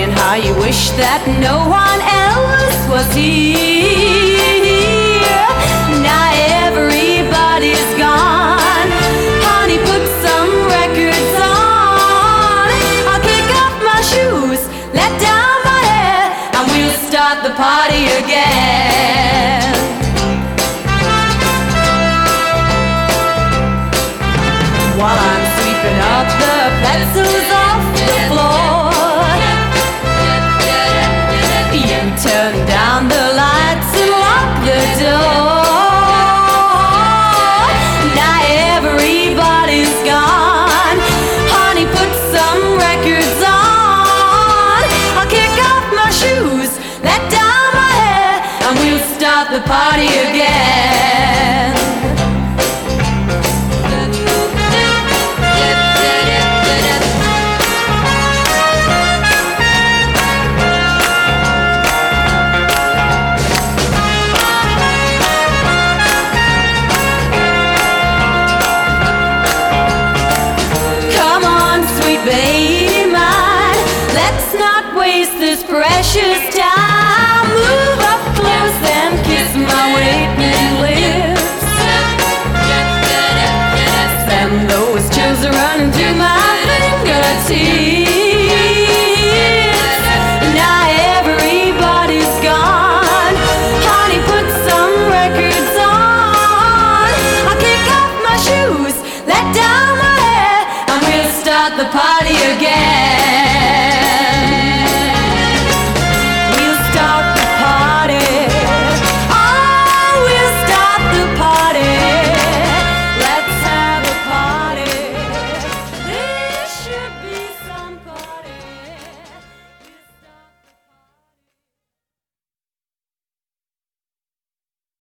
and how you wish that no one else was here. Now everybody's gone. Honey, put some records on. I'll kick off my shoes, let down my hair, and we'll start the party again. While I'm sweeping up the pencils off the floor, you turn down the lights and lock the door. Now everybody's gone. Honey, put some records on. I'll kick off my shoes, let down my hair, and we'll start the party again. Baby mine, let's not waste this precious time. Move up close and kiss my waiting